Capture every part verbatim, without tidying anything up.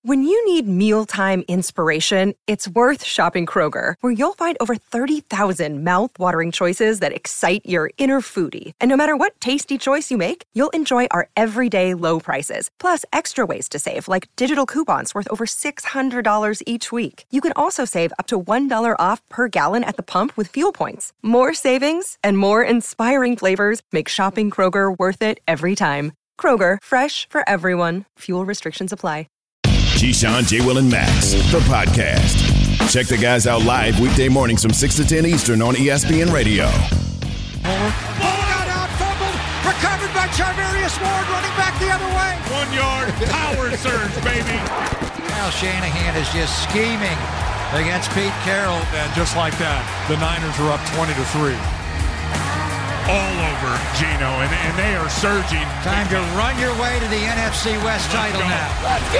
When you need mealtime inspiration, it's worth shopping Kroger, where you'll find over thirty thousand mouth-watering choices that excite your inner foodie. And no matter what tasty choice you make, you'll enjoy our everyday low prices, plus extra ways to save, like digital coupons worth over six hundred dollars each week. You can also save up to one dollar off per gallon at the pump with fuel points. More savings and more inspiring flavors make shopping Kroger worth it every time. Kroger, fresh for everyone. Fuel restrictions apply. Keyshawn, J. Will, and Max, the podcast. Check the guys out live weekday mornings from six to ten Eastern on E S P N Radio. Ball got out, fumbled, recovered by Charvarius Ward, running back the other way. One yard, power surge, baby. Now Shanahan is just scheming against Pete Carroll. And just like that, the Niners are up twenty to three. All over Geno, and, and they are surging. Time to run your way to the N F C West Let's title go. now. Let's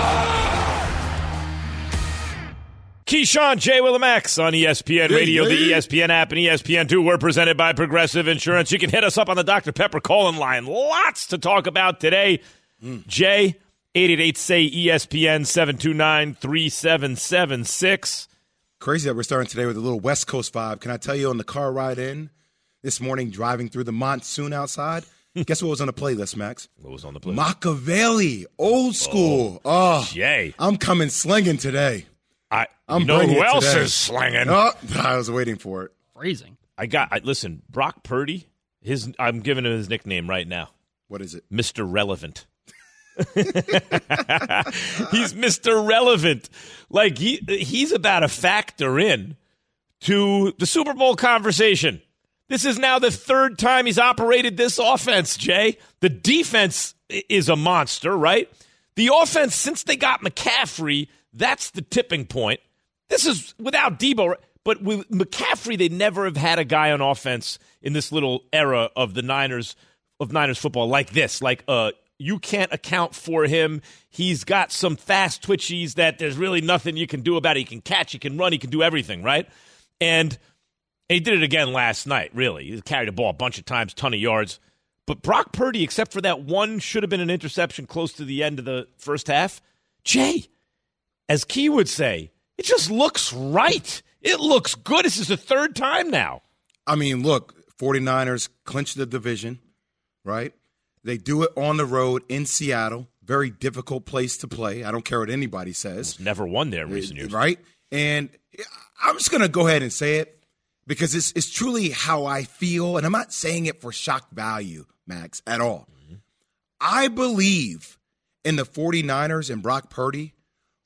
go! Keyshawn, J. Will, and Max on E S P N Radio, the E S P N app, and E S P N two. We're presented by Progressive Insurance. You can hit us up on the Doctor Pepper call-in line. Lots to talk about today. Mm. Jay, eight eight eight, say E S P N, seven two nine, three seven seven six. Crazy that we're starting today with a little West Coast vibe. Can I tell you on the car ride in this morning, driving through the monsoon outside, guess what was on the playlist, Max? What was on the playlist? Machiavelli, old school. Oh, oh Jay. I'm coming slinging today. I I'm you know who else today. is slinging? Oh, I was waiting for it. Freezing. I got. I, listen, Brock Purdy. His. I'm giving him his nickname right now. What is it? Mister Relevant. He's Mister Relevant. Like he he's about to factor in to the Super Bowl conversation. This is now the third time he's operated this offense, Jay. The defense is a monster, right? The offense, since they got McCaffrey, that's the tipping point. This is without Debo, but with McCaffrey, they never have had a guy on offense in this little era of the Niners, of Niners football like this. Like, uh, you can't account for him. He's got some fast twitchies that there's really nothing you can do about it. He can catch, he can run, he can do everything, right? And he did it again last night, really. He carried the ball a bunch of times, ton of yards. But Brock Purdy, except for that one, should have been an interception close to the end of the first half. Jay, as Key would say, it just looks right. It looks good. This is the third time now. I mean, look, 49ers clinched the division, right? They do it on the road in Seattle. Very difficult place to play. I don't care what anybody says. Never won there in recent years. Right? And I'm just going to go ahead and say it, because it's, it's truly how I feel, and I'm not saying it for shock value, Max, at all. Mm-hmm. I believe in the 49ers and Brock Purdy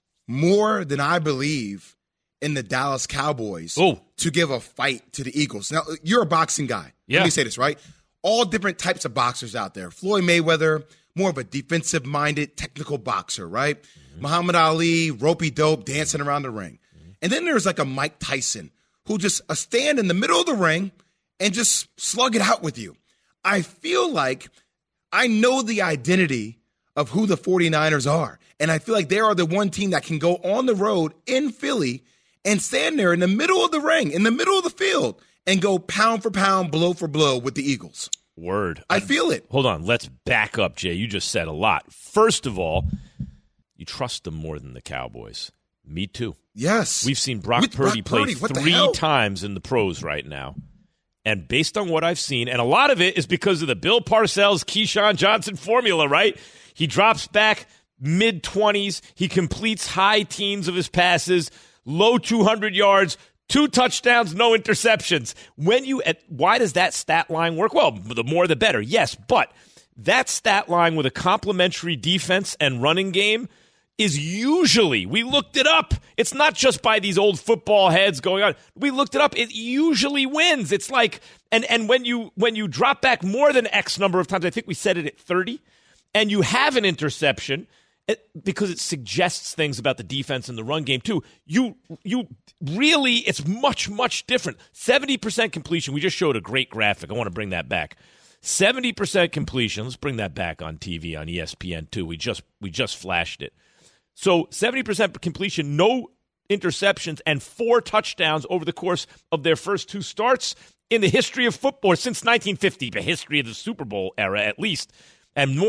more than I believe in the Dallas Cowboys Ooh. to give a fight to the Eagles. Now, you're a boxing guy. Yeah. Let me say this, right? All different types of boxers out there. Floyd Mayweather, more of a defensive-minded, technical boxer, right? Mm-hmm. Muhammad Ali, ropey-dope, dancing around the ring. Mm-hmm. And then there's like a Mike Tyson, who just uh, stand in the middle of the ring and just slug it out with you. I feel like I know the identity of who the 49ers are, and I feel like they are the one team that can go on the road in Philly and stand there in the middle of the ring, in the middle of the field, and go pound for pound, blow for blow with the Eagles. Word. I feel it. Hold on. Let's back up, Jay. You just said a lot. First of all, you trust them more than the Cowboys. Me too. Yes. We've seen Brock With Purdy Brock Purdy, play what the three hell? times in the pros right now. And based on what I've seen, and a lot of it is because of the Bill Parcells, Keyshawn Johnson formula, right? He drops back mid-twenties. He completes high teens of his passes, low two hundred yards, two touchdowns, no interceptions. When you, why does that stat line work? Well, the more the better, yes. But that stat line with a complementary defense and running game is usually, we looked it up. It's not just by these old football heads going on. We looked it up. It usually wins. It's like, and and when you when you drop back more than X number of times, I think we said it at thirty, and you have an interception, it, because it suggests things about the defense and the run game too. You you really, it's much, much different. seventy percent completion. We just showed a great graphic. I want to bring that back. seventy percent completion. Let's bring that back on T V on E S P N two. We just we just flashed it. So seventy percent completion, no interceptions, and four touchdowns over the course of their first two starts in the history of football since nineteen fifty, the history of the Super Bowl era at least, and more.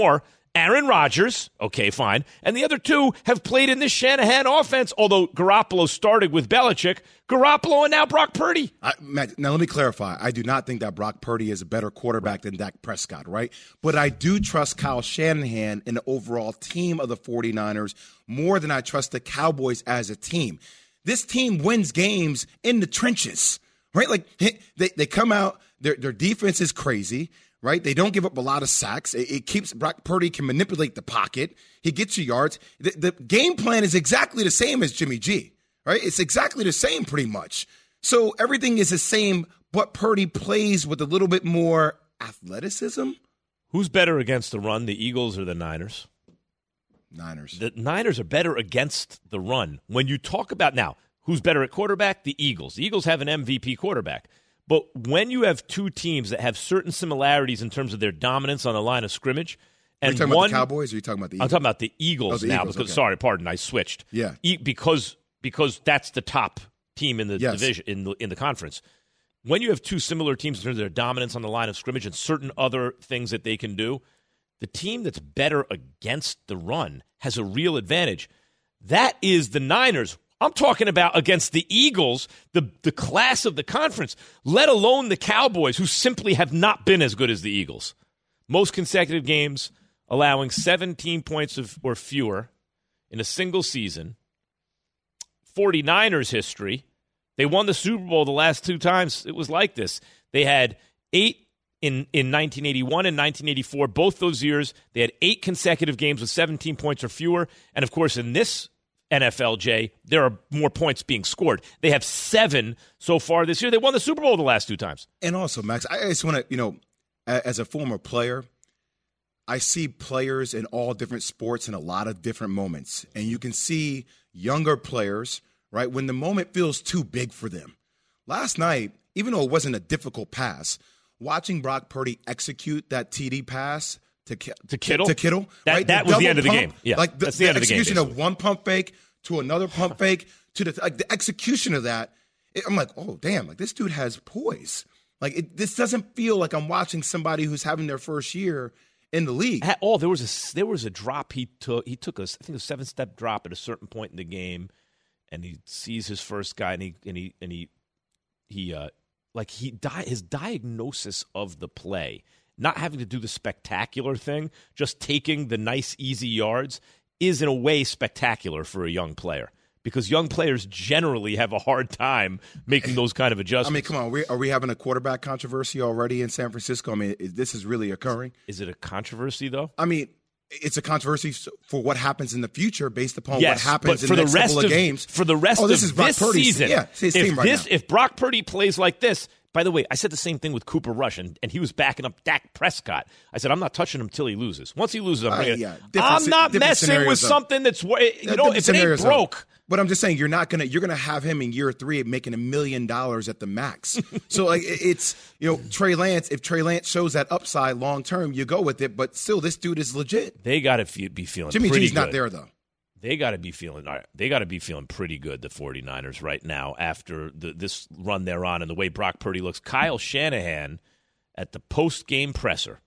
Aaron Rodgers, okay, fine. And the other two have played in this Shanahan offense, although Garoppolo started with Belichick. Garoppolo and now Brock Purdy. I, Matt, now, let me clarify. I do not think that Brock Purdy is a better quarterback than Dak Prescott, right? But I do trust Kyle Shanahan and the overall team of the 49ers more than I trust the Cowboys as a team. This team wins games in the trenches, right? Like, they, they come out, their, their defense is crazy. Right? They don't give up a lot of sacks. It, it keeps Brock Purdy can manipulate the pocket. He gets you yards. The, the game plan is exactly the same as Jimmy G. Right? It's exactly the same pretty much. So everything is the same, but Purdy plays with a little bit more athleticism. Who's better against the run, the Eagles or the Niners? Niners. The Niners are better against the run. When you talk about now, who's better at quarterback? The Eagles. The Eagles have an M V P quarterback. But when you have two teams that have certain similarities in terms of their dominance on the line of scrimmage, and are you talking one, about the Cowboys or are you talking about the Eagles? I'm talking about the Eagles oh, the now. Eagles, because okay. Sorry, pardon, I switched. Yeah. E- because because that's the top team in the yes. division in the in the conference. When you have two similar teams in terms of their dominance on the line of scrimmage and certain other things that they can do, the team that's better against the run has a real advantage. That is the Niners. I'm talking about against the Eagles, the, the class of the conference, let alone the Cowboys, who simply have not been as good as the Eagles. Most consecutive games allowing seventeen points of, or fewer in a single season. 49ers history, they won the Super Bowl the last two times. It was like this. They had eight in, in nineteen eighty-one and nineteen eighty-four. Both those years, they had eight consecutive games with seventeen points or fewer. And, of course, in this N F L, Jay, there are more points being scored. They have seven so far this year. They won the Super Bowl the last two times. And also, Max, I just want to, you know, as a former player, I see players in all different sports in a lot of different moments. And you can see younger players, right, when the moment feels too big for them. Last night, even though it wasn't a difficult pass, watching Brock Purdy execute that T D pass to, to Kittle, to Kittle, that, right? that the was the end of the pump, game. Yeah, like the, that's the, the end of the game. Execution basically. of one pump fake to another pump fake to the like the execution of that. It, I'm like, oh damn! Like this dude has poise. Like it, this doesn't feel like I'm watching somebody who's having their first year in the league. At all, there was a there was a drop he took. He took a I think a seven step drop at a certain point in the game, and he sees his first guy, and he and he and he he uh like he di- his diagnosis of the play. Not having to do the spectacular thing, just taking the nice, easy yards is in a way spectacular for a young player because young players generally have a hard time making those kind of adjustments. I mean, come on. Are we, are we having a quarterback controversy already in San Francisco? I mean, is, this is really occurring. Is it a controversy, though? I mean, it's a controversy for what happens in the future based upon yes, what happens but in for the the next rest couple of, of games. For the rest oh, this of is Brock this Purdy's, season, yeah, it's his if, team right this, now. if Brock Purdy plays like this, by the way, I said the same thing with Cooper Rush, and, and he was backing up Dak Prescott. I said, I'm not touching him till he loses. Once he loses, I'm, Uh, bringing yeah, it. different I'm sce- not different messing with scenarios, though. something that's, you Uh, know, different if it ain't scenarios, though. broke. But I'm just saying you're not gonna you're gonna have him in year three making a million dollars at the max. So like it's you know Trey Lance. If Trey Lance shows that upside long term, you go with it. But still, this dude is legit. They got to fe- be feeling Jimmy pretty G's not good. there though. They got to be feeling all right. They got to be feeling pretty good, the 49ers right now after the, this run they're on and the way Brock Purdy looks. Kyle Shanahan at the post-game presser.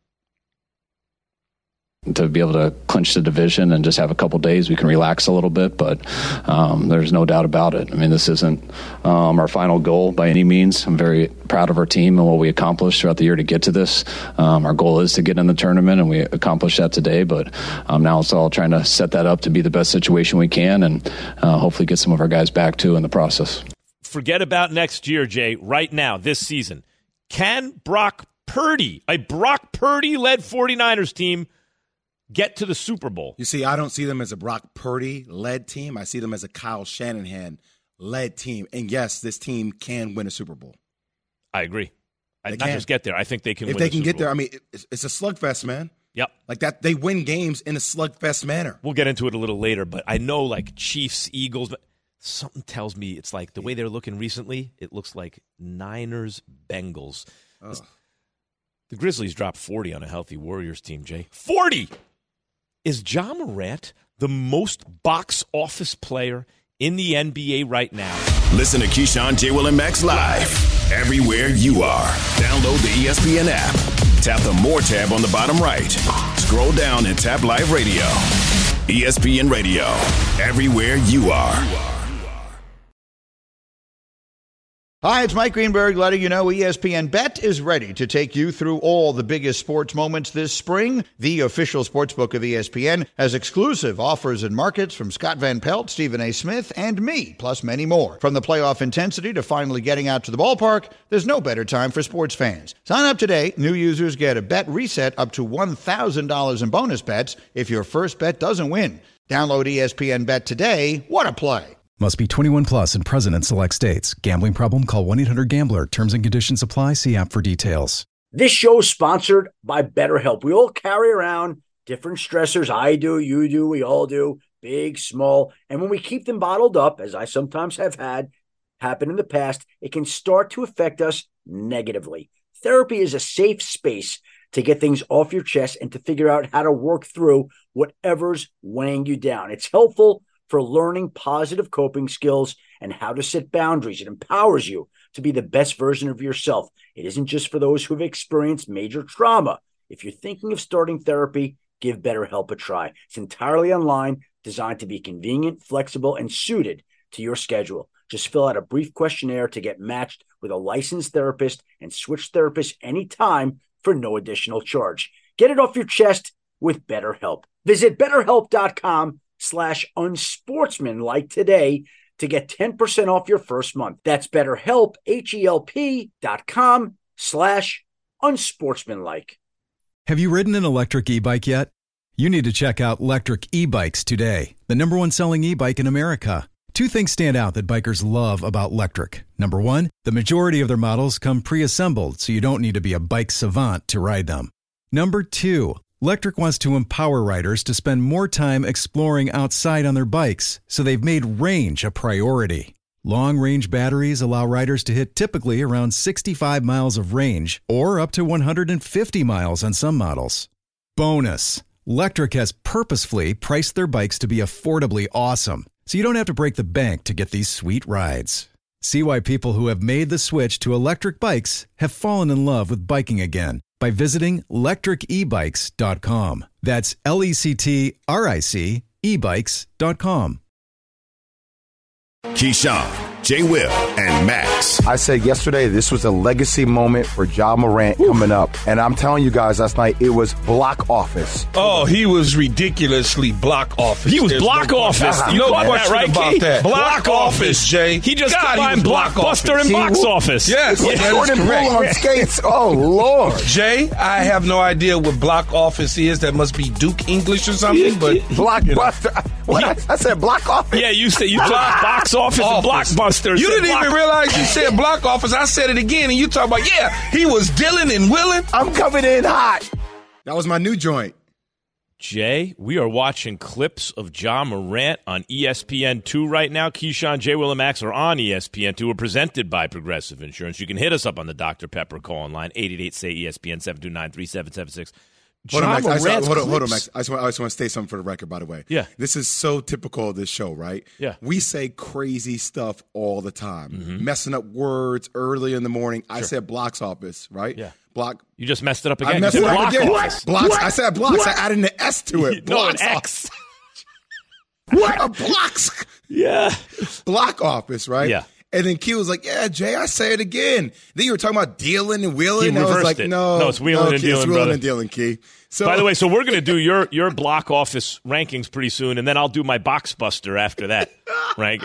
To be able to clinch the division and just have a couple days, we can relax a little bit, but um, there's no doubt about it. I mean, this isn't um, our final goal by any means. I'm very proud of our team and what we accomplished throughout the year to get to this. Um, our goal is to get in the tournament, and we accomplished that today, but um, now it's all trying to set that up to be the best situation we can and uh, hopefully get some of our guys back, too, in the process. Forget about next year, Jay. Right now, this season, can Brock Purdy, a Brock Purdy-led 49ers team, get to the Super Bowl? You see, I don't see them as a Brock Purdy-led team. I see them as a Kyle Shanahan-led team. And, yes, this team can win a Super Bowl. I agree. I, They not can. just get there. I think they can If win they the can Super get Bowl. there, I mean, it's, it's a slugfest, man. Yep. Like that, they win games in a slugfest manner. We'll get into it a little later, but I know like Chiefs, Eagles, but something tells me it's like the way they're looking recently, it looks like Niners, Bengals. Oh. The Grizzlies dropped forty on a healthy Warriors team, Jay. forty! Is Ja Morant the most box office player in the N B A right now? Listen to Keyshawn, J. Will, and Max live everywhere you are. Download the E S P N app. Tap the More tab on the bottom right. scroll down and tap Live Radio. E S P N Radio, everywhere you are. Hi, it's Mike Greenberg letting you know E S P N Bet is ready to take you through all the biggest sports moments this spring. The official sportsbook of E S P N has exclusive offers and markets from Scott Van Pelt, Stephen A. Smith, and me, plus many more. From the playoff intensity to finally getting out to the ballpark, there's no better time for sports fans. Sign up today. New users get a bet reset up to one thousand dollars in bonus bets if your first bet doesn't win. Download E S P N Bet today. What a play. Must be twenty-one plus and present in select states. Gambling problem? Call one eight hundred gambler. Terms and conditions apply. See app for details. This show is sponsored by BetterHelp. We all carry around different stressors. I do, you do, we all do, big, small. And when we keep them bottled up, as I sometimes have had happen in the past, it can start to affect us negatively. Therapy is a safe space to get things off your chest and to figure out how to work through whatever's weighing you down. It's helpful for learning positive coping skills and how to set boundaries. It empowers you to be the best version of yourself. It isn't just for those who have experienced major trauma. If you're thinking of starting therapy, give BetterHelp a try. It's entirely online, designed to be convenient, flexible, and suited to your schedule. Just fill out a brief questionnaire to get matched with a licensed therapist and switch therapists anytime for no additional charge. Get it off your chest with BetterHelp. Visit BetterHelp.com slash unsportsmanlike today to get ten percent off your first month. That's BetterHelp, H-E-L-P dot com slash unsportsmanlike. Have you ridden an electric e-bike yet? You need to check out Electric E-Bikes today, the number one selling e-bike in America. Two things stand out that bikers love about Electric. Number one, the majority of their models come pre-assembled, so you don't need to be a bike savant to ride them. Number two, Electric wants to empower riders to spend more time exploring outside on their bikes, so they've made range a priority. Long-range batteries allow riders to hit typically around sixty-five miles of range, or up to one hundred fifty miles on some models. Bonus, Electric has purposefully priced their bikes to be affordably awesome, so you don't have to break the bank to get these sweet rides. See why people who have made the switch to electric bikes have fallen in love with biking again by visiting electric e bikes dot com. That's L E C T R I C e bikes dot com. Keyshawn, J. Will, and Max. I said yesterday this was a legacy moment for Ja Morant Ooh. coming up. And I'm telling you guys last night, it was block office. Oh, he was ridiculously block office. He was There's block no office. question. You no caught question that, right, about Key? that. Block, block office, Jay. He just God, combined Blockbuster and See, box who, office. Yes, yeah, that Jordan is correct. Poole on skates. Oh, Lord. Jay, I have no idea what block office is. That must be Duke English or something. But Blockbuster. What? I, I said block office. Yeah, you said you took box office, and Blockbuster. You didn't block- even realize you said block office. I said it again, and you talk about, yeah, he was dealing and willing. I'm coming in hot. That was my new joint. Jay, we are watching clips of Ja Morant on E S P N two right now. Keyshawn, J. Will, and Max are on E S P N two. We're presented by Progressive Insurance. You can hit us up on the Doctor Pepper call line, eight eight eight, S A Y, E S P N, seven two nine, three seven seven six. Hold on, Max. I, Morant's hold, on, hold on, clips. Max. I just, want, I just want to say something for the record, by the way. Yeah. This is so typical of this show, right? Yeah. We say crazy stuff all the time, Mm-hmm. messing up words early in the morning. I Sure. said blocks office, right? Yeah. Block. You just messed it up again. I messed You it said up block again. office. Blocks. What? I said blocks. What? I added an S to it. No, an Blocks X. What? A blocks. Yeah. Block office, right? Yeah. And then Q was like, yeah, Jay, I say it again. Then you were talking about dealing and wheeling. He and I was reversed like, it. no. No, it's wheeling no, and Key, dealing, It's wheeling brother. and dealing, Key. So, By the way, so we're going to do your your block office rankings pretty soon, and then I'll do my box buster after that, right?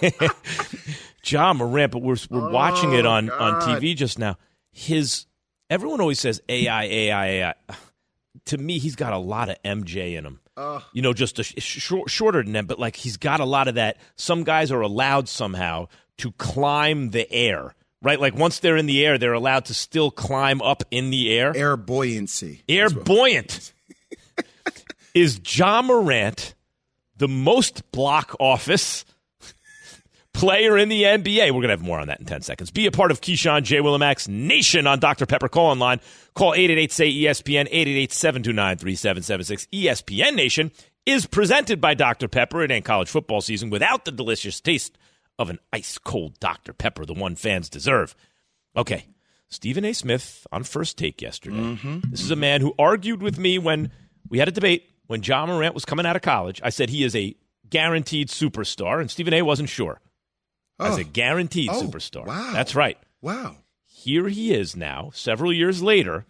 Ja Morant, but we're we're watching it on, on T V just now. His everyone always says A I, A I, A I. To me, he's got a lot of M J in him. Uh, you know, just a sh- short, shorter than them, but like he's got a lot of that. Some guys are allowed somehow to climb the air, right? Like once they're in the air, they're allowed to still climb up in the air. Air buoyancy. Air buoyant. Is Ja Morant the most block office player in the N B A? We're going to have more on that in ten seconds. Be a part of Keyshawn, J. Will, and Max Nation on Doctor Pepper call-in line. Call eight eight eight, S A Y, E S P N, eight eight eight, seven two nine, three seven seven six. E S P N Nation is presented by Doctor Pepper. It ain't college football season without the delicious taste of an ice-cold Doctor Pepper, the one fans deserve. Okay, Stephen A. Smith on First Take yesterday. Mm-hmm. This is a man who argued with me when We had a debate when Ja Morant was coming out of college. I said he is a guaranteed superstar, and Stephen A. wasn't sure. Oh. As a guaranteed oh, superstar. Wow. That's right. Wow. Here he is now, several years later,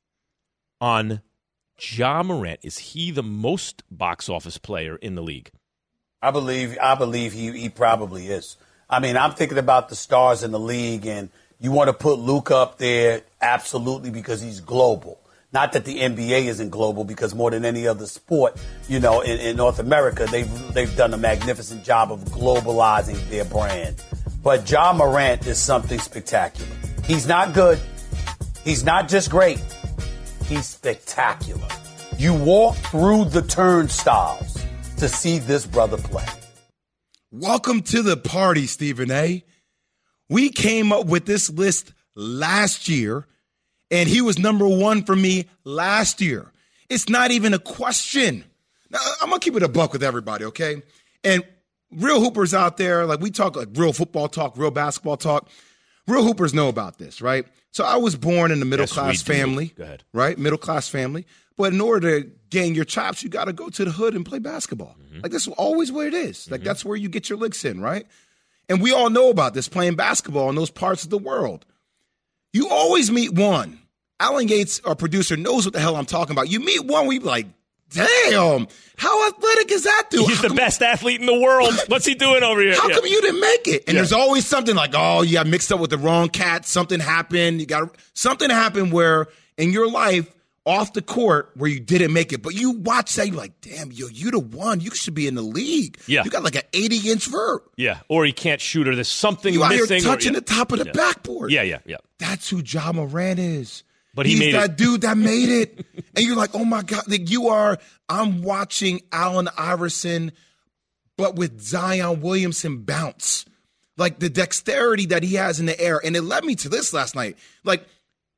on Ja Morant. Is he the most box office player in the league? I believe I believe he, he probably is. I mean, I'm thinking about the stars in the league, and you want to put Luka up there, absolutely, because he's global. Not that the N B A isn't global, because more than any other sport, you know, in, in North America, they've they've done a magnificent job of globalizing their brand. But Ja Morant is something spectacular. He's not good. He's not just great. He's spectacular. You walk through the turnstiles to see this brother play. Welcome to the party, Stephen A. We came up with this list last year, and he was number one for me last year. It's not even a question. Now, I'm going to keep it a buck with everybody, okay? And real hoopers out there, like we talk like real football talk, real basketball talk. Real hoopers know about this, right? So I was born in a middle-class yes, family, Go ahead. right? Middle-class family. But in order to gain your chops, you got to go to the hood and play basketball. Mm-hmm. Like, that's always what it is. Mm-hmm. Like, that's where you get your licks in, right? And we all know about this, playing basketball in those parts of the world. You always meet one. Alan Yates, our producer, knows what the hell I'm talking about. You meet one, we be like, damn, how athletic is that dude? He's how the come, best athlete in the world. What's he doing over here? How yeah. come you didn't make it? And yeah. there's always something like, oh, you got mixed up with the wrong cat. Something happened. You got something happened where in your life, off the court, where you didn't make it. But you watch that, you're like, damn, yo, you the one. You should be in the league. Yeah. You got like an eighty-inch vert. Yeah, or he can't shoot, or there's something you missing. out here touching or, yeah. the top of the yeah. backboard. Yeah, yeah, yeah. That's who Ja Morant is. But he He's made that it. dude that made it. And you're like, oh, my God. Like you are, I'm watching Allen Iverson, but with Zion Williamson bounce. Like the dexterity that he has in the air. And it led me to this last night. Like,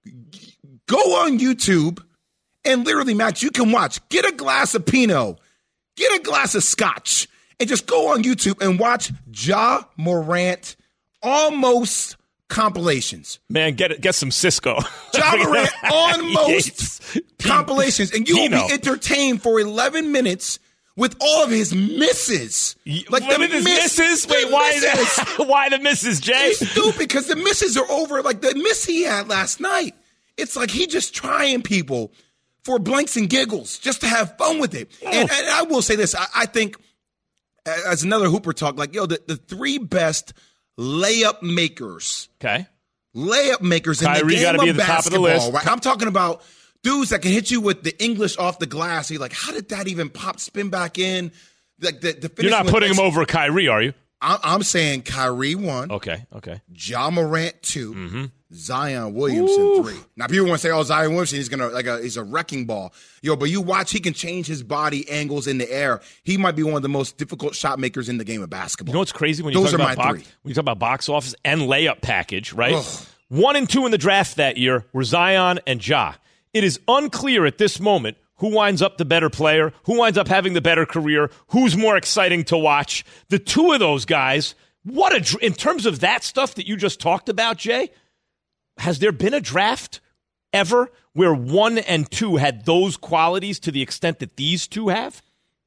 go on YouTube and literally, Max, you can watch. Get a glass of Pinot. Get a glass of scotch. And just go on YouTube and watch Ja Morant almost compilations. Man, get get some Cisco. Ja Morant almost compilations. And you will Pino. be entertained for eleven minutes with all of his misses. Like the his miss, misses? The Wait, why misses. that? Why the misses, Jay? It's stupid because the misses are over. Like the miss he had last night. It's like he just trying people for blanks and giggles just to have fun with it. Oh. And, and I will say this. I, I think as another Hooper talk, like, yo, the, the three best layup makers. Okay. Layup makers Kyrie in the game gotta of be at the top of the list. Right? I'm talking about dudes that can hit you with the English off the glass. You're like, how did that even pop, spin back in? Like the, the You're not putting him over Kyrie, are you? I, I'm saying Kyrie one. Okay, okay. Ja Morant two. Mm-hmm. Zion Williamson Ooh. three. Now people want to say, "Oh, Zion Williamson, he's gonna like a he's a wrecking ball." Yo, but you watch, he can change his body angles in the air. He might be one of the most difficult shot makers in the game of basketball. You know what's crazy when you Those talk are about my box, three. when you talk about box office and layup package, right? Ugh. One and two in the draft that year were Zion and Ja. It is unclear at this moment who winds up the better player, who winds up having the better career, who's more exciting to watch. The two of those guys, what a in terms of that stuff that you just talked about, Jay. Has there been a draft ever where one and two had those qualities to the extent that these two have?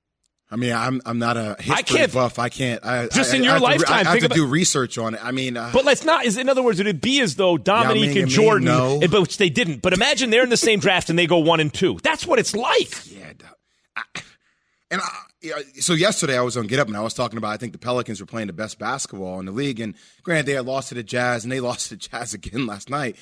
I mean, I'm I'm not a history I can't, buff. I can't. I, just I, in I your have lifetime, to, I, I have think to about, do research on it. I mean, uh, but let's not. Is in other words, it would be as though Dominique Yao Ming and Jordan, no. but which they didn't. But imagine they're in the same draft and they go one and two. That's what it's like. Yeah, I, and I, yeah, so yesterday I was on Get Up and I was talking about I think the Pelicans were playing the best basketball in the league, and granted they had lost to the Jazz and they lost to the Jazz again last night.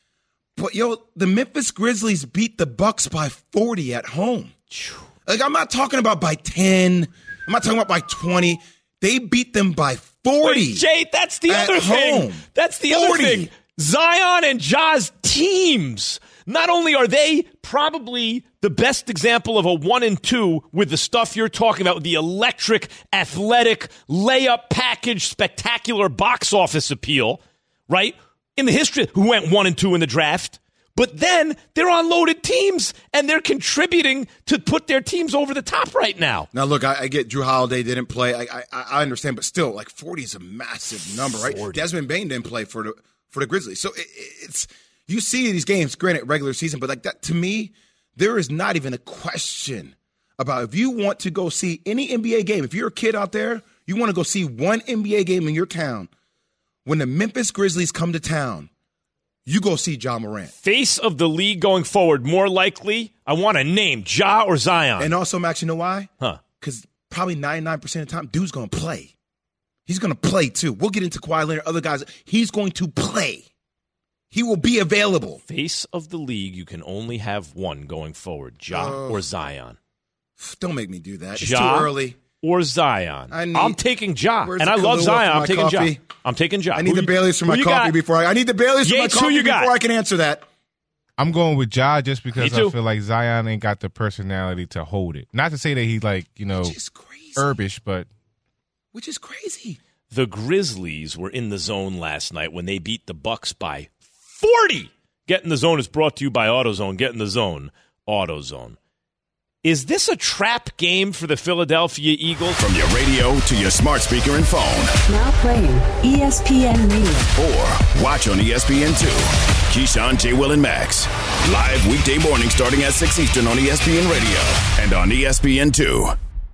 But, yo, the Memphis Grizzlies beat the Bucks by forty at home. Like, I'm not talking about by ten. I'm not talking about by twenty. They beat them by forty. Wait, Jay, that's the other thing. Home. That's the forty. other thing. Zion and Ja's teams. Not only are they probably the best example of a one and two with the stuff you're talking about, with the electric, athletic, layup package, spectacular box office appeal, right? In the history, who went one and two in the draft, but then they're on loaded teams and they're contributing to put their teams over the top right now. Now, look, I, I get Drew Holiday didn't play. I, I I understand, but still, like forty is a massive number, right? forty. Desmond Bane didn't play for the for the Grizzlies, so it, it's you see these games. Granted, regular season, but like that to me, There is not even a question about if you want to go see any N B A game. If you're a kid out there, you want to go see one N B A game in your town. When the Memphis Grizzlies come to town, you go see Ja Morant. Face of the league going forward, more likely, I want a name, Ja or Zion. And also, Max, you know why? Huh. Because probably ninety-nine percent of the time, dude's going to play. He's going to play, too. We'll get into Kawhi Leonard, other guys. He's going to play. He will be available. Face of the league, you can only have one going forward, Ja uh, or Zion. Don't make me do that. It's Ja too early. Or Zion. I need, I'm taking Ja, and I love Zion. I'm taking coffee? Ja. I'm taking Ja. I need who the you, Baileys for my coffee got? before I. I need the Baileys for Yates, my coffee who you before got? I can answer that. I'm going with Ja just because I feel like Zion ain't got the personality to hold it. Not to say that he's like, you know, herbish, but. Which is crazy. The Grizzlies were in the zone last night when they beat the Bucks by forty. Get in the Zone is brought to you by AutoZone. Get in the Zone. AutoZone. Is this a trap game for the Philadelphia Eagles? From your radio to your smart speaker and phone. Now playing E S P N Radio. Or watch on E S P N two. Keyshawn, J. Will, and Max. Live weekday morning starting at six Eastern on E S P N Radio and on E S P N two.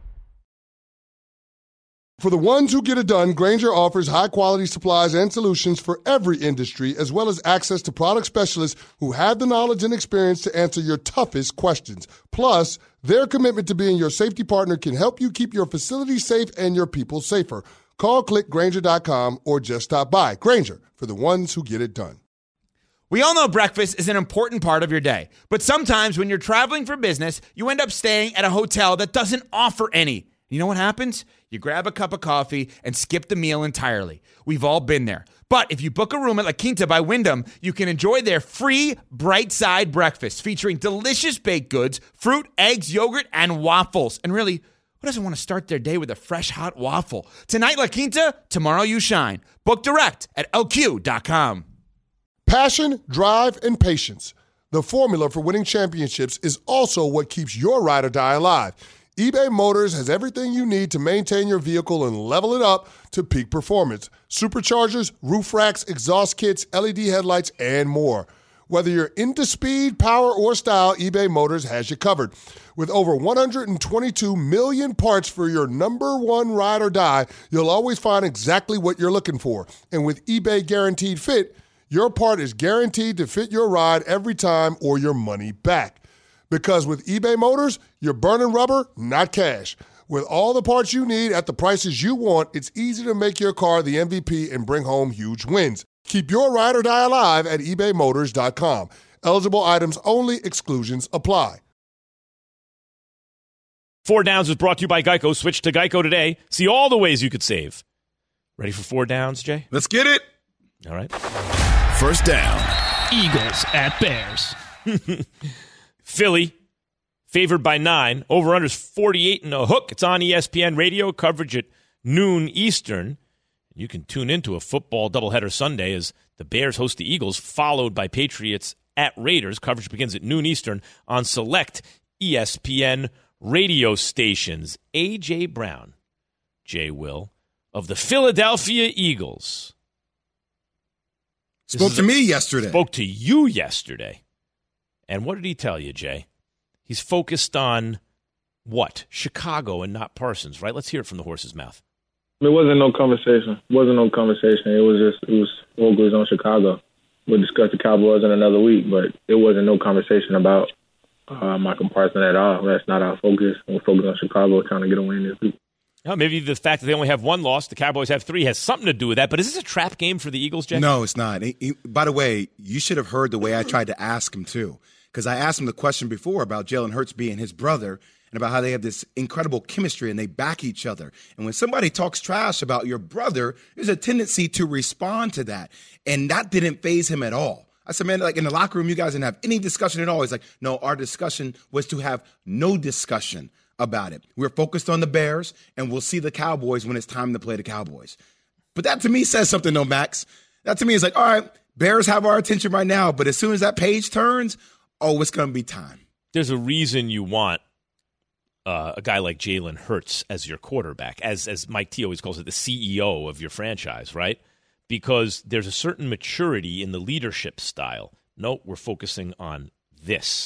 For the ones who get it done, Grainger offers high-quality supplies and solutions for every industry, as well as access to product specialists who have the knowledge and experience to answer your toughest questions. Plus, their commitment to being your safety partner can help you keep your facility safe and your people safer. Call, click Grainger dot com, or just stop by. Grainger, for the ones who get it done. We all know breakfast is an important part of your day, but sometimes when you're traveling for business, you end up staying at a hotel that doesn't offer any. You know what happens? You grab a cup of coffee and skip the meal entirely. We've all been there. But if you book a room at La Quinta by Wyndham, you can enjoy their free Bright Side breakfast featuring delicious baked goods, fruit, eggs, yogurt, and waffles. And really, who doesn't want to start their day with a fresh, hot waffle? Tonight, La Quinta, tomorrow you shine. Book direct at L Q dot com. Passion, drive, and patience. The formula for winning championships is also what keeps your ride or die alive. eBay Motors has everything you need to maintain your vehicle and level it up to peak performance. Superchargers, roof racks, exhaust kits, L E D headlights, and more. Whether you're into speed, power, or style, eBay Motors has you covered. With over one hundred twenty-two million parts for your number one ride or die, you'll always find exactly what you're looking for. And with eBay Guaranteed Fit, your part is guaranteed to fit your ride every time or your money back. Because with eBay Motors, you're burning rubber, not cash. With all the parts you need at the prices you want, it's easy to make your car the M V P and bring home huge wins. Keep your ride or die alive at ebay motors dot com. Eligible items only. Exclusions apply. Four Downs is brought to you by Geico. Switch to Geico today. See all the ways you could save. Ready for Four Downs, Jay? Let's get it. All right. First down. Eagles at Bears. Philly, favored by nine. Over-under's forty-eight and a hook. It's on E S P N Radio. Coverage at noon Eastern. You can tune into a football doubleheader Sunday as the Bears host the Eagles, followed by Patriots at Raiders. Coverage begins at noon Eastern on select E S P N radio stations. A J. Brown, J. Will, of the Philadelphia Eagles. Spoke to me yesterday. Spoke to you yesterday. And what did he tell you, Jay? He's focused on what? Chicago and not Parsons, right? Let's hear it from the horse's mouth. It wasn't no conversation. It wasn't no conversation. It was just, it was focused on Chicago. We'll discuss the Cowboys in another week, but it wasn't no conversation about uh, Michael Parsons at all. That's not our focus. We're focused on Chicago, trying to get a win this week. Oh, maybe the fact that they only have one loss, the Cowboys have three, has something to do with that. But is this a trap game for the Eagles, Jay? No, it's not. He, he, by the way, you should have heard the way I tried to ask him, too. Because I asked him the question before about Jalen Hurts being his brother and about how they have this incredible chemistry and they back each other. And when somebody talks trash about your brother, there's a tendency to respond to that. And that didn't faze him at all. I said, man, like in the locker room, you guys didn't have any discussion at all. He's like, no, our discussion was to have no discussion about it. We're focused on the Bears, and we'll see the Cowboys when it's time to play the Cowboys. But that to me says something, though, Max. That to me is like, all right, Bears have our attention right now, but as soon as that page turns, oh, it's going to be time. There's a reason you want uh, a guy like Jalen Hurts as your quarterback, as as Mike T always calls it, the C E O of your franchise, right? Because there's a certain maturity in the leadership style. No, we're focusing on this.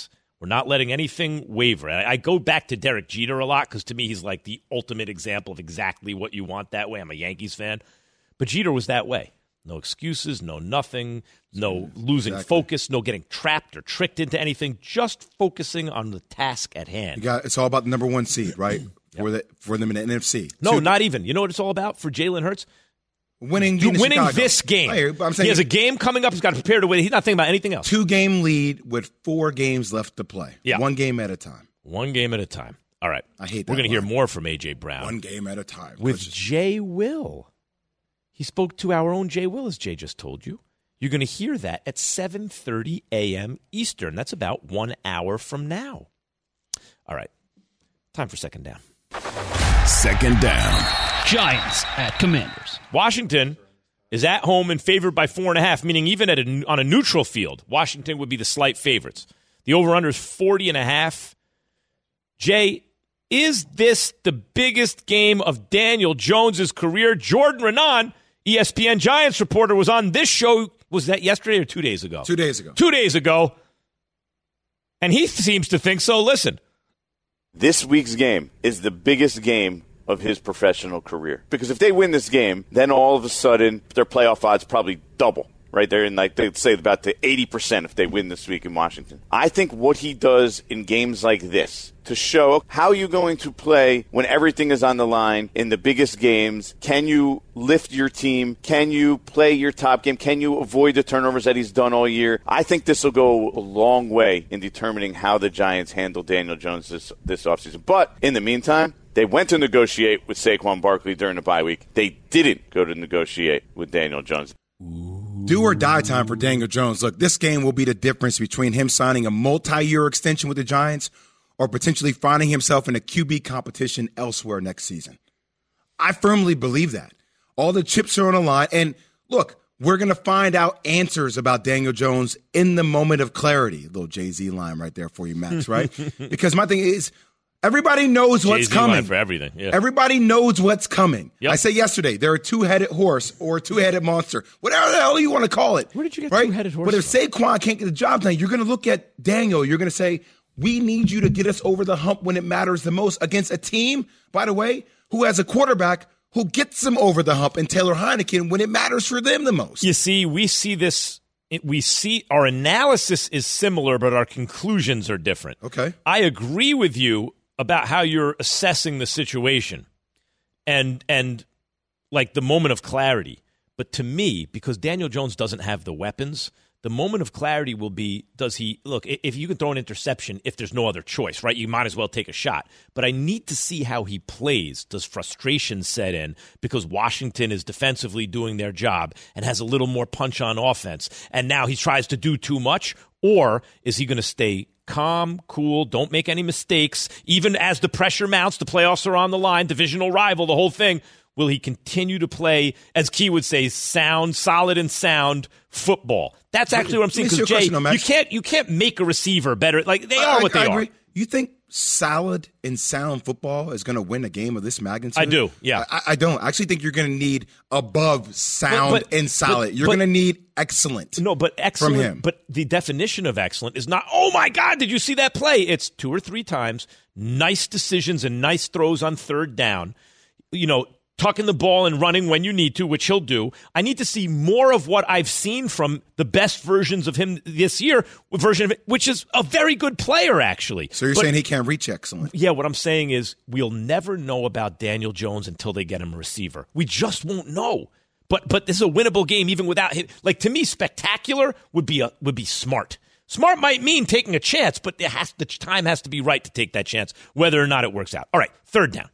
We're not letting anything waver. I, I go back to Derek Jeter a lot because to me he's like the ultimate example of exactly what you want that way. I'm a Yankees fan. But Jeter was that way. No excuses, no nothing, no losing exactly. focus, no getting trapped or tricked into anything, just focusing on the task at hand. You got, it's all about the number one seed, right? yep. For the for them in the N F C. No, so, not even. You know what it's all about for Jalen Hurts? Winning, winning Chicago. this game. I'm saying he has a game coming up. He's got to prepare to win. He's not thinking about anything else. Two-game lead with four games left to play. Yeah. One game at a time. One game at a time. All right. I hate that. We're going to hear more from A J. Brown. One game at a time. With just... Jay Will. He spoke to our own Jay Will, as Jay just told you. You're going to hear that at seven thirty a.m. Eastern. That's about one hour from now. All right. Time for second down. Second down. Giants at Commanders. Washington is at home and favored by four and a half, meaning even at a, on a neutral field, Washington would be the slight favorites. The over-under is forty and a half. Jay, is this the biggest game of Daniel Jones' career? Jordan Renan, E S P N Giants reporter, was on this show. Was that yesterday or two days ago? Two days ago. Two days ago. And he seems to think so. Listen. This week's game is the biggest game of his professional career. Because if they win this game, then all of a sudden their playoff odds probably double. Right there in, like, they'd say about to eighty percent if they win this week in Washington. I think what he does in games like this to show how you're going to play when everything is on the line in the biggest games. Can you lift your team? Can you play your top game? Can you avoid the turnovers that he's done all year? I think this will go a long way in determining how the Giants handle Daniel Jones this, this offseason. But in the meantime, they went to negotiate with Saquon Barkley during the bye week. They didn't go to negotiate with Daniel Jones. Do or die time for Daniel Jones. Look, this game will be the difference between him signing a multi-year extension with the Giants or potentially finding himself in a Q B competition elsewhere next season. I firmly believe that. All the chips are on the line. And look, we're going to find out answers about Daniel Jones in the moment of clarity. A little Jay-Z line right there for you, Max, right? Because my thing is, everybody knows what's Jay-Z coming. line for everything. Yeah. Everybody knows what's coming. Yep. I said yesterday, they're a two-headed horse or a two-headed monster, whatever the hell you want to call it. Where did you get right? two-headed horse? But if Saquon can't get the job done, you're going to look at Daniel. You're going to say, we need you to get us over the hump when it matters the most against a team, by the way, who has a quarterback who gets them over the hump in Taylor Heineken when it matters for them the most. You see, we see this. We see our analysis is similar, but our conclusions are different. Okay. I agree with you about how you're assessing the situation and and like the moment of clarity. But to me, because Daniel Jones doesn't have the weapons, the moment of clarity will be, does he, look, if you can throw an interception, if there's no other choice, right, you might as well take a shot. But I need to see how he plays. Does frustration set in because Washington is defensively doing their job and has a little more punch on offense, and now he tries to do too much? Or is he going to stay calm, cool, don't make any mistakes, even as the pressure mounts, the playoffs are on the line, divisional rival, the whole thing? Will he continue to play, as Key would say, sound, solid and sound football? That's actually what I'm saying. Because Jay, you can't you can't make a receiver better. Like they are I, what they I are. Agree. You think solid and sound football is going to win a game of this magnitude? I do. Yeah, I, I don't. I actually think you're going to need above sound but, but, and solid. But, you're going to need excellent. No, but excellent. From him. But the definition of excellent is not, oh my God, did you see that play? It's two or three times, nice decisions and nice throws on third down. You know, tucking the ball and running when you need to, which he'll do. I need to see more of what I've seen from the best versions of him this year, version of it, which is a very good player, actually. So you're but, saying he can't reach excellent? Yeah, what I'm saying is we'll never know about Daniel Jones until they get him a receiver. We just won't know. But but this is a winnable game even without him. Like, to me, spectacular would be a, would be smart. Smart might mean taking a chance, but it has, the time has to be right to take that chance, whether or not it works out. All right, third down.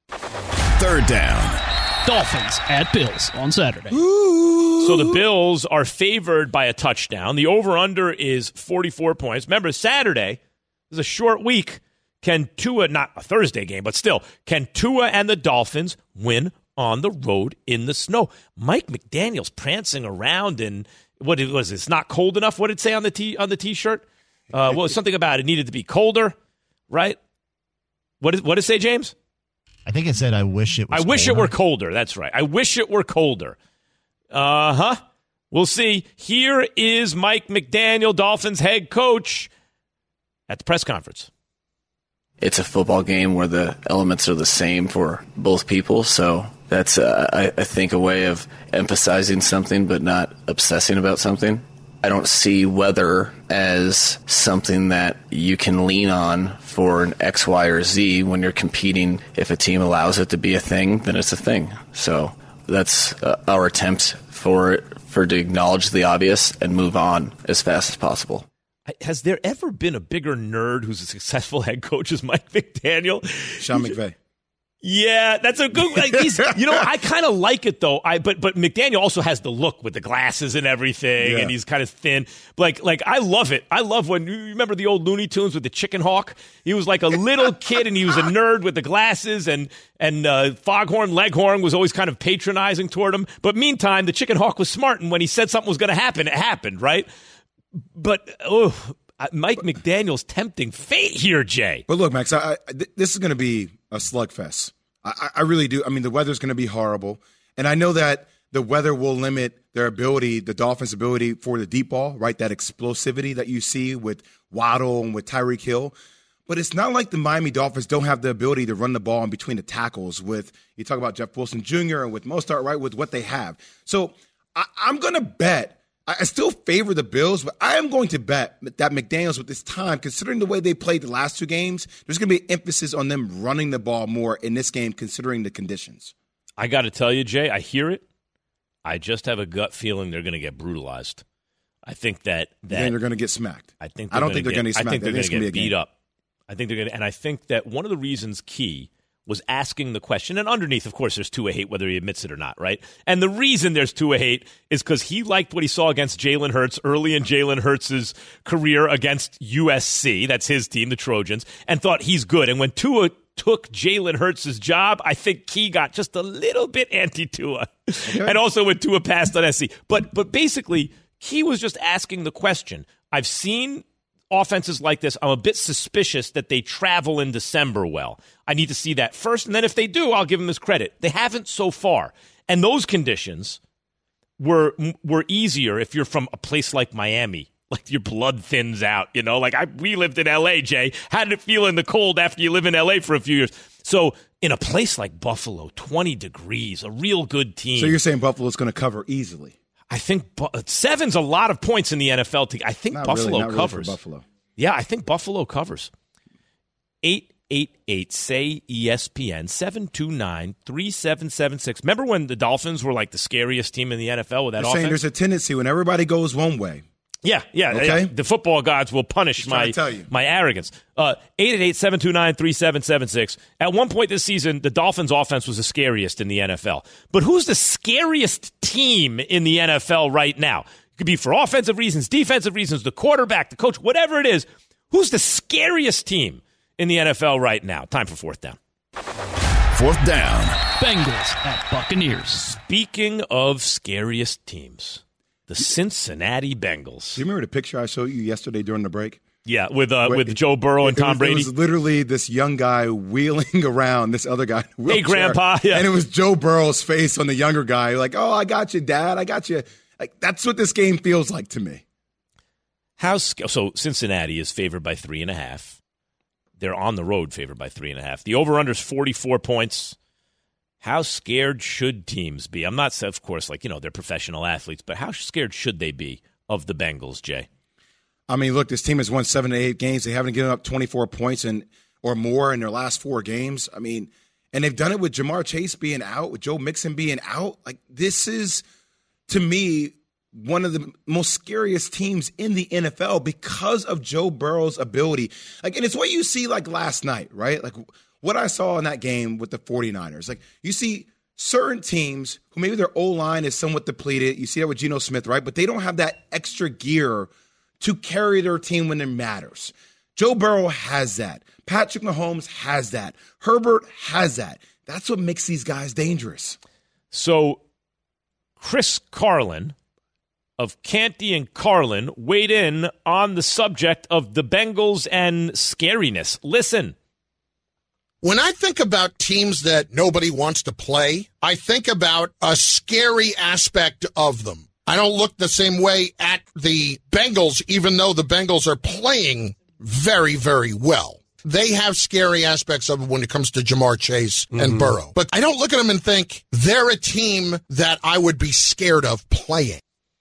Third down. Dolphins at Bills on Saturday. Ooh. So the Bills are favored by a touchdown. The over-under is forty-four points. Remember, Saturday is a short week. Can Tua, not a Thursday game, but still, can Tua and the Dolphins win on the road in the snow? Mike McDaniel's prancing around in, what was it, it's not cold enough? What did it say on the t on the T-shirt? Uh, well, something about it needed to be colder, right? What did, what did it say, James? I think it said, I wish it was I wish colder. it were colder. That's right. I wish it were colder. Uh-huh. We'll see. Here is Mike McDaniel, Dolphins head coach, at the press conference. It's a football game where the elements are the same for both people, so that's, uh, I, I think, a way of emphasizing something but not obsessing about something. I don't see weather as something that you can lean on for an X, Y, or Z when you're competing. If a team allows it to be a thing, then it's a thing. So that's uh, our attempt for it, for to acknowledge the obvious and move on as fast as possible. Has there ever been a bigger nerd who's a successful head coach as Mike McDaniel? Sean McVay. Yeah, that's a good. Like, he's, you know, I kind of like it though. I but but McDaniel also has the look with the glasses and everything, yeah. and he's kind of thin. Like like I love it. I love when you remember the old Looney Tunes with the chicken hawk. He was like a little kid, and he was a nerd with the glasses, and and uh, Foghorn Leghorn was always kind of patronizing toward him. But meantime, the chicken hawk was smart, and when he said something was going to happen, it happened, right? But oh, Mike McDaniel's tempting fate here, Jay. But look, Max, I, I, this is going to be a slugfest. I, I really do. I mean, the weather's going to be horrible. And I know that the weather will limit their ability, the Dolphins' ability for the deep ball, right? That explosivity that you see with Waddle and with Tyreek Hill. But it's not like the Miami Dolphins don't have the ability to run the ball in between the tackles with, you talk about Jeff Wilson Junior and with Mostert, right, with what they have. So I, I'm going to bet. I still favor the Bills, but I am going to bet that McDaniels with this time, considering the way they played the last two games, there's going to be emphasis on them running the ball more in this game, considering the conditions. I got to tell you, Jay, I hear it. I just have a gut feeling they're going to get brutalized. I think that, that then they're going to get smacked. I think I don't think they're going to get smacked. I think they're going to get beat game. up. I think they're going to, and I think that one of the reasons Key was asking the question, and underneath, of course, there's Tua hate, whether he admits it or not, right? And the reason there's Tua hate is because he liked what he saw against Jalen Hurts early in Jalen Hurts' career against U S C, that's his team, the Trojans, and thought he's good. And when Tua took Jalen Hurts' job, I think Key got just a little bit anti-Tua. Okay. And also when Tua passed on S C. But, but basically, Key was just asking the question. I've seen offenses like this, I'm a bit suspicious that they travel in December well. I need to see that first, and then if they do, I'll give them his credit. They haven't so far. And those conditions were were easier if you're from a place like Miami. Like your blood thins out, you know? Like I, we lived in L A, Jay. How did it feel in the cold after you live in L A for a few years? So in a place like Buffalo, twenty degrees, a real good team. So you're saying Buffalo's going to cover easily? I think seven's a lot of points in the N F L. To, I think not Buffalo really, not covers. Really for Buffalo. Yeah, I think Buffalo covers. eight eight eight, S A Y, E S P N, seven two nine, three seven seven six. Remember when the Dolphins were like the scariest team in the N F L with that You're offense? saying there's a tendency when everybody goes one way. Yeah, yeah. Okay. yeah. The football gods will punish my my arrogance. Uh, eight eight eight, seven two nine, three seven seven six. At one point this season, the Dolphins' offense was the scariest in the N F L. But who's the scariest team in the N F L right now? It could be for offensive reasons, defensive reasons, the quarterback, the coach, whatever it is. Who's the scariest team in the N F L right now? Time for fourth down. Fourth down. Bengals at Buccaneers. Speaking of scariest teams, the Cincinnati Bengals. Do you remember the picture I showed you yesterday during the break? Yeah, with uh, Wait, with Joe Burrow and Tom was, Brady. It was literally this young guy wheeling around this other guy. Hey, Grandpa. Yeah. And it was Joe Burrow's face on the younger guy. Like, oh, I got you, Dad. I got you. Like, that's what this game feels like to me. How's, so Cincinnati is favored by three and a half. They're on the road favored by three and a half. The over-under is forty-four points. How scared should teams be? I'm not, of course, like, you know, they're professional athletes, but how scared should they be of the Bengals, Jay? I mean, look, this team has won seven to eight games. They haven't given up twenty-four points in, or more in their last four games. I mean, and they've done it with Jamar Chase being out, with Joe Mixon being out. Like, this is, to me, one of the most scariest teams in the N F L because of Joe Burrow's ability. Like, and it's what you see like last night, right? Like what I saw in that game with the 49ers. Like you see certain teams who maybe their O-line is somewhat depleted. You see that with Geno Smith, right? But they don't have that extra gear to carry their team when it matters. Joe Burrow has that. Patrick Mahomes has that. Herbert has that. That's what makes these guys dangerous. So Chris Carlin of Canty and Carlin weighed in on the subject of the Bengals and scariness. Listen. When I think about teams that nobody wants to play, I think about a scary aspect of them. I don't look the same way at the Bengals, even though the Bengals are playing very, very well. They have scary aspects of it when it comes to Jamar Chase and Mm-hmm. Burrow. But I don't look at them and think they're a team that I would be scared of playing.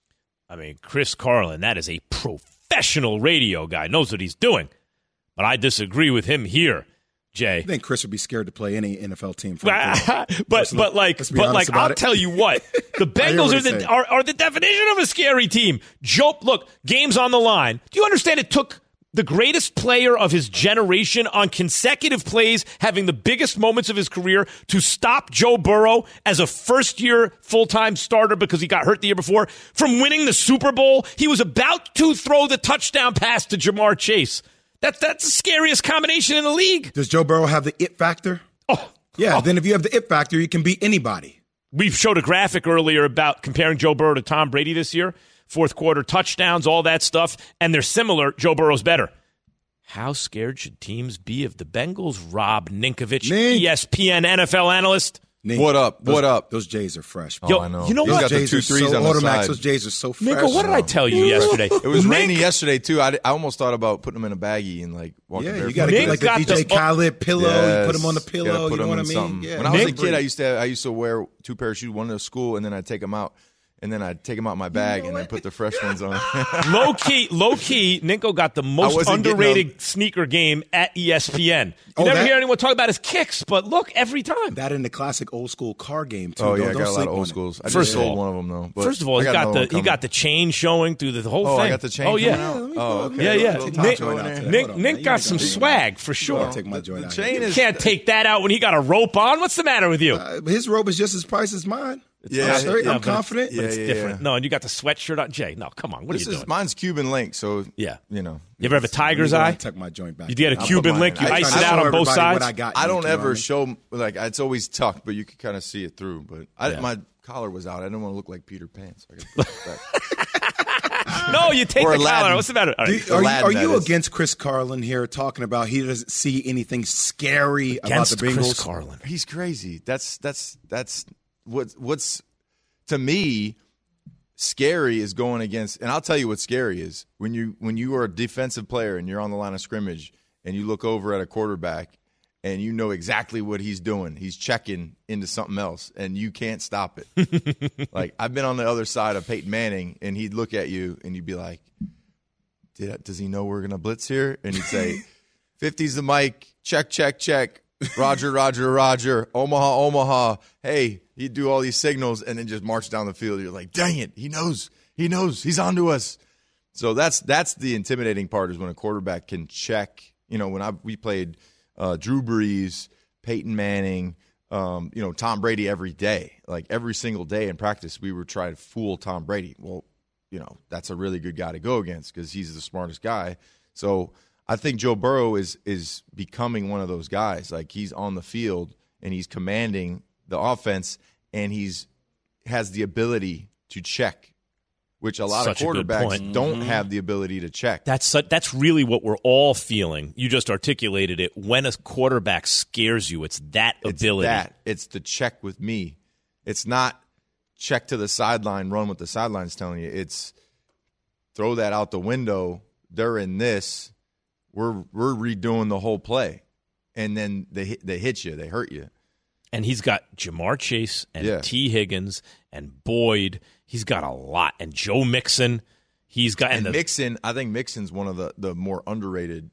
I mean, Chris Carlin, that is a professional radio guy, knows what he's doing. But I disagree with him here, Jay. I think Chris would be scared to play any N F L team. but but like but like I'll it. tell you what, the Bengals are the are, are the definition of a scary team. Joe, look, games on the line. Do you understand? It took the greatest player of his generation on consecutive plays, having the biggest moments of his career, to stop Joe Burrow as a first-year full-time starter because he got hurt the year before from winning the Super Bowl. He was about to throw the touchdown pass to Jamar Chase. That's that's the scariest combination in the league. Does Joe Burrow have the it factor? Oh, yeah. oh. Then if you have the it factor, you can beat anybody. We showed a graphic earlier about comparing Joe Burrow to Tom Brady this year. Fourth quarter touchdowns, all that stuff, and they're similar. Joe Burrow's better. How scared should teams be of the Bengals? Rob Ninkovich, Nink. E S P N N F L analyst. Nink, What up? those, What up? Those Jays are fresh. Yo, Oh, I know. you know He's what? got the Jays two are threes so on the Automax. side. Those Jays are so fresh. Nico, what did I tell you yesterday? It was Nick- rainy yesterday too. I, I almost thought about putting them in a baggie and like walking Yeah, barefoot. you got to Nick get like got the D J the- Khaled pillow. Yes. You put them on the Gotta pillow. put You know them what I in mean? something. Yeah. When I was Nick- a kid, I used to I used to wear two pair of shoes, one to school, and then I'd take them out, and then I'd take them out my bag, and then put the fresh ones on. low key, low key, Ninko got the most wasn't getting underrated them. sneaker game at E S P N. You Oh, never that- hear anyone talk about his kicks, but look, every time. That in the classic old school car game too. Oh yeah, Don't- I don't got a lot sleep of on old it. schools. I First just of sold all- one of them though. But First of all, I he got got another the one he coming. got the chain showing through the whole Oh, thing. I got the chain Oh yeah, coming out? Oh, okay. yeah, yeah. Little Nick, top joint out today. Nick, Hold on, Nick man. got You some gotta- swag for sure. I'll take my joint out. chain here. You is- can't take that out when he got a rope on. What's the matter with you? Uh, his robe is just as priced as mine. Yeah, I'm, very, yeah, I'm but it's- confident. But it's Yeah, yeah, different. yeah. No, and you got the sweatshirt on. Jay, no, come on. What This are you is doing? mine's Cuban link, so Yeah. you know. You ever have a tiger's Let me go eye? and tuck my joint back. You get a I'll Cuban put link, mine you in. ice I it try to out show on both everybody sides? What I got. I don't Nick, you know ever what I mean? show like it's always tucked, but you can kind of see it through. But I, Yeah. my collar was out. I didn't want to look like Peter Pan. So I gotta put it back. No, you take Or the Aladdin. collar. What's the matter? All Do right. you- are you, Aladdin, are that you is. against Chris Carlin here talking about he doesn't see anything scary Against about the Bengals? Chris Carlin. He's crazy. That's that's that's what what's to me scary is going against. And I'll tell you what scary is when you when you are a defensive player and you're on the line of scrimmage and you look over at a quarterback and you know exactly what he's doing. He's checking into something else and you can't stop it. Like I've been on the other side of Peyton Manning and he'd look at you and you'd be like, Did, does he know we're going to blitz here? And he'd say, fifty's the mic, check, check, check. Roger, Roger, Roger, Omaha, Omaha. Hey, he'd do all these signals and then just march down the field. You're like, dang it, he knows. He knows. He's on to us. So that's that's the intimidating part is when a quarterback can check. You know, when I we played uh, Drew Brees, Peyton Manning, um, you know, Tom Brady every day. Like every single day in practice, we were trying to fool Tom Brady. Well, you know, that's a really good guy to go against because he's the smartest guy. So I think Joe Burrow is is becoming one of those guys. Like he's on the field and he's commanding the offense and he's has the ability to check, which a lot Such of a good quarterbacks point. don't Mhm. have the ability to check. That's su- that's really what we're all feeling. You just articulated it. When a quarterback scares you, it's that It's ability. that. It's the check with me. It's not check to the sideline, run what the sideline's telling you. It's throw that out the window. They're in this. We're we're redoing the whole play, and then they hit, they hit you. They hurt you. And he's got Jamar Chase and Yeah. T. Higgins and Boyd. He's got a lot. And Joe Mixon. He's got And and the, Mixon, I think Mixon's one of the, the more underrated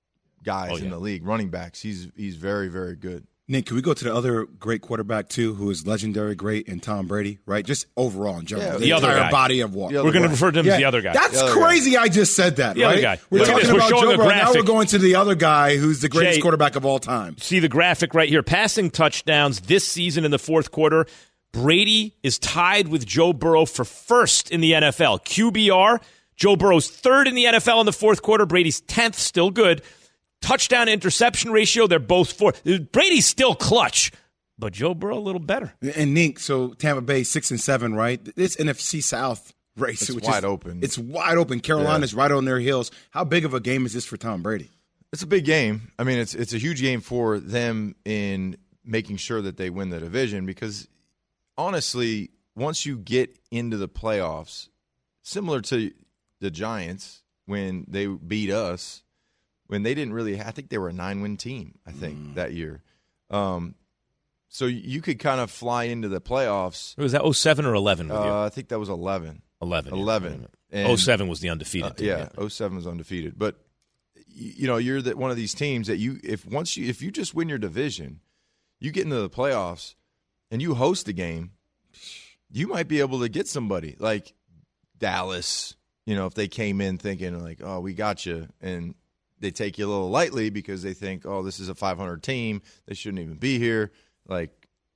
guys Oh, in yeah. the league. Running backs. He's he's very very good. Nick, can we go to the other great quarterback too, who is legendary great, and Tom Brady, right? Just overall in general, Yeah, the, the other entire guy. body of what The other we're going to guy. refer to him Yeah, as the other guy. That's The other crazy. I just said that, The right? other guy. We're Look at talking this. We're about showing Joe a Burrow. Now we're graphic. going to the other guy, who's the greatest Jay, quarterback of all time. See the graphic right here. Passing touchdowns this season in the fourth quarter. Brady is tied with Joe Burrow for first in the N F L. Q B R, Joe Burrow's third in the N F L in the fourth quarter. Brady's tenth, still good. Touchdown to interception ratio, they're both fourth. Brady's still clutch, but Joe Burrow a little better. And Nick, so Tampa Bay six and seven, right? This N F C South race, It's which wide is, open. It's wide open. Carolina's right on their heels. How big of a game is this for Tom Brady? It's a big game. I mean, it's it's a huge game for them in making sure that they win the division because, honestly, once you get into the playoffs, similar to the Giants when they beat us, when they didn't really – I think they were a nine-win team, I think, mm. that year. Um, so you could kind of fly into the playoffs. Was that oh seven or eleven with uh, you? I think that was eleven. eleven. eleven. And, oh seven was the undefeated uh, team. Yeah, yeah, oh seven was undefeated. But, you know, you're the, one of these teams that you – if once you if you just win your division, you get into the playoffs and you host a game, you might be able to get somebody like Dallas, you know, if they came in thinking like, oh, we got you, and they take you a little lightly because they think, oh, this is a five hundred team. They shouldn't even be here. Like,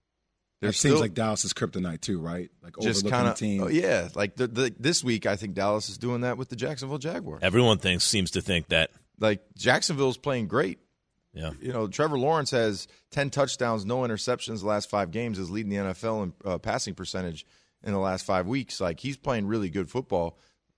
it seems like Dallas is kryptonite too, right? Like just overlooking kinda, the team. Oh, yeah, like the, the, this week, I think Dallas is doing that with the Jacksonville Jaguars. Everyone thinks seems to think that. Like, Jacksonville's playing great. Yeah. You know, Trevor Lawrence has ten touchdowns, no interceptions the last five games, is leading the N F L in uh, passing percentage in the last five weeks. Like, he's playing really good football.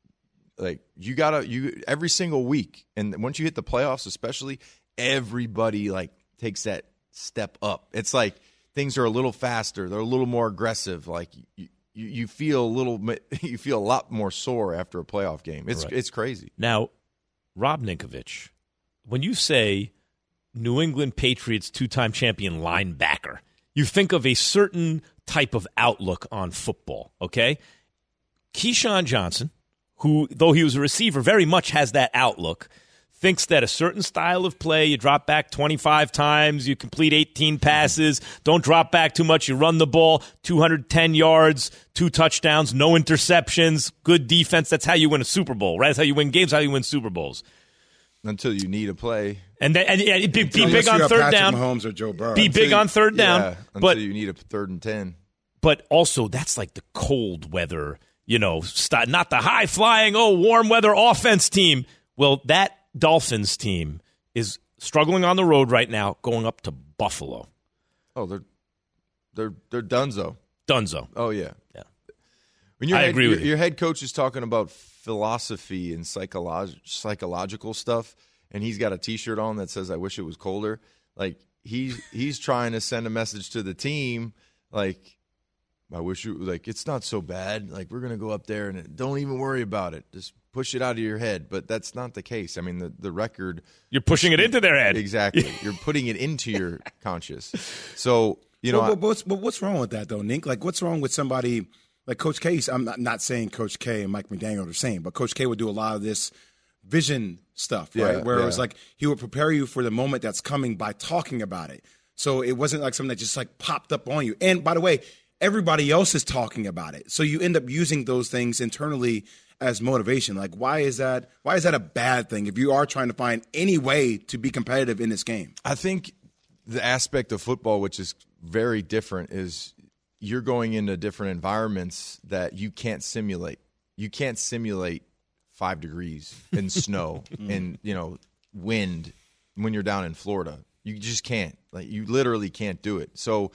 Like, you got to – you every single week, and once you hit the playoffs especially, everybody, like, takes that step up. It's like things are a little faster. They're a little more aggressive. Like, you, you, you feel a little – you feel a lot more sore after a playoff game. It's, right. it's crazy. Now, Rob Ninkovich, when you say – New England Patriots two-time champion linebacker, you think of a certain type of outlook on football, okay? Keyshawn Johnson, who, though he was a receiver, very much has that outlook, thinks that a certain style of play, you drop back twenty-five times, you complete eighteen passes, don't drop back too much, you run the ball, two hundred ten yards, two touchdowns, no interceptions, good defense. That's how you win a Super Bowl, right? That's how you win games, how you win Super Bowls. Until you need a play. And, then, and, and be, be big on third Patrick down. Mahomes or Joe Burrow. Be until big you, on third down. Yeah, until but, you need a third and ten. But also, that's like the cold weather, you know, st- not the high-flying, oh, warm weather offense team. Well, that Dolphins team is struggling on the road right now, going up to Buffalo. Oh, they're they're they're dunzo. Dunzo. Oh, yeah. Yeah. When your I head, agree your, with you. Your head coach is talking about philosophy and psycholo- psychological stuff, and he's got a T-shirt on that says, I wish it was colder. Like, he's, he's trying to send a message to the team, like, I wish it was, like, it's not so bad. Like, we're going to go up there and don't even worry about it. Just push it out of your head. But that's not the case. I mean, the, the record. You're pushing it into their head. Exactly. You're putting it into your conscious. So, you know. But, but, but, what's, but what's wrong with that, though, Nink? Like, what's wrong with somebody like Coach K? I'm not, not saying Coach K and Mike McDaniel are the same, but Coach K would do a lot of this vision stuff, right? Yeah, Where yeah. it was like he would prepare you for the moment that's coming by talking about it. So it wasn't like something that just like popped up on you. And by the way, everybody else is talking about it. So you end up using those things internally as motivation. Like, why is that? Why is that a bad thing if you are trying to find any way to be competitive in this game? I think the aspect of football, which is very different, is you're going into different environments that you can't simulate. You can't simulate five degrees and snow and, you know, wind when you're down in Florida. You just can't. Like, you literally can't do it. So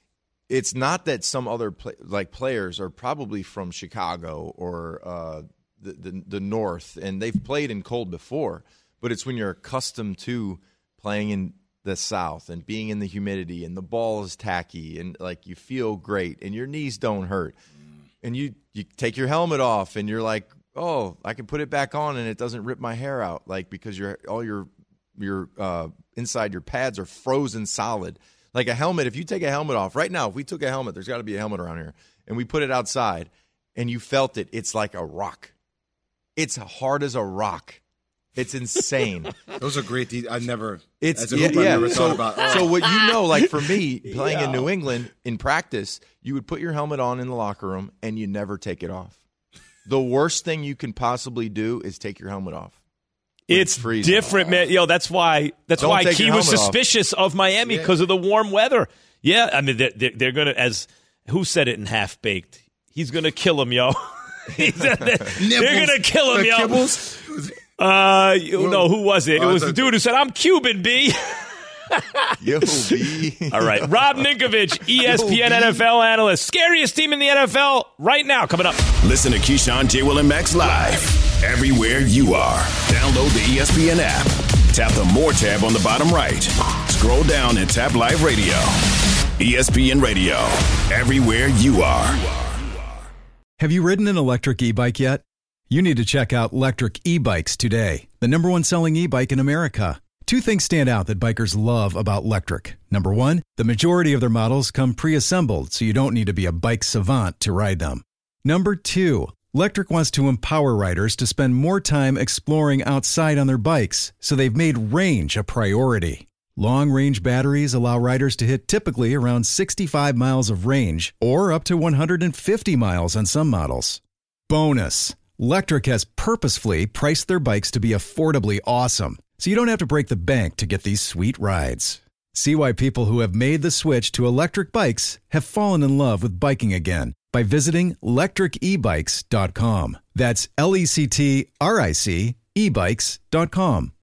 it's not that some other play, like players are probably from Chicago or uh, the, the the North, and they've played in cold before, but it's when you're accustomed to playing in the South and being in the humidity and the ball is tacky and, like, you feel great and your knees don't hurt. And you, you take your helmet off and you're like, oh, I can put it back on and it doesn't rip my hair out, like, because your all your your uh, inside your pads are frozen solid. Like a helmet, if you take a helmet off right now, if we took a helmet, there's got to be a helmet around here, and we put it outside, and you felt it, it's like a rock. It's hard as a rock. It's insane. Those are great. De- I've never, It's as a yeah, hoop, I've yeah. never So, thought about. Oh. so what you know, like for me, playing Yeah. in New England in practice, you would put your helmet on in the locker room, and you never take it off. The worst thing you can possibly do is take your helmet off. It's different, man. Yo, that's why that's Don't why take Key your was helmet off. suspicious of Miami because of the warm weather. Yeah, I mean, they're, they're, they're going to, as who said it in Half Baked? He's going to kill him, yo. He's, they're going to kill him, Like yo. Kibbles? Uh, you know, who was it? It Oh, was it's the okay. dude who said, I'm Cuban, B. Yo, B. All right, Rob Ninkovich, E S P N N F L analyst. Scariest team in the N F L right now, coming up. Listen to Keyshawn, J. Will, and Max live everywhere you are. Download the E S P N app. Tap the More tab on the bottom right. Scroll down and tap Live Radio. E S P N Radio, everywhere you are. Have you ridden an electric e-bike yet? You need to check out Lectric E-Bikes today, the number one selling e-bike in America. Two things stand out that bikers love about Lectric. Number one, the majority of their models come pre-assembled, so you don't need to be a bike savant to ride them. Number two, Lectric wants to empower riders to spend more time exploring outside on their bikes, so they've made range a priority. Long-range batteries allow riders to hit typically around sixty-five miles of range, or up to one hundred fifty miles on some models. Bonus, Lectric has purposefully priced their bikes to be affordably awesome, so you don't have to break the bank to get these sweet rides. See why people who have made the switch to electric bikes have fallen in love with biking again by visiting lectric e bikes dot com. That's L E C T R I C e bikes dot com.